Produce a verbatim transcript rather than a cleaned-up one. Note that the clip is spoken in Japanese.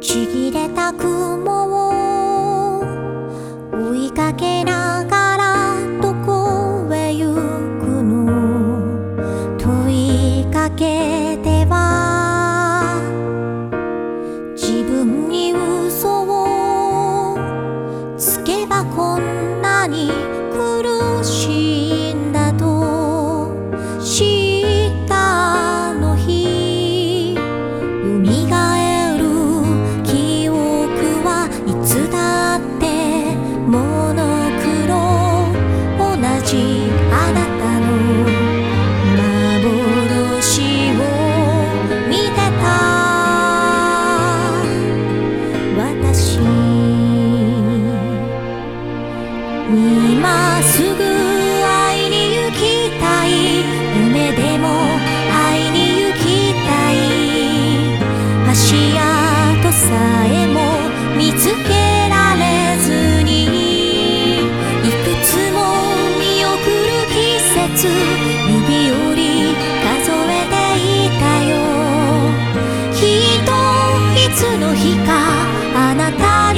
ちぎれた雲を追いかけながらどこへ行くの問いかけては自分に嘘をつけばこんなに苦しいんだと知ったあの日よみがえる記憶はいつだってモノクロ同じあなたの幻を見てた私今すぐ会いに行きたい夢でも会いに行きたい足跡さえも見つけられずにいくつも見送る季節指折り数えていたよきっといつの日かあなた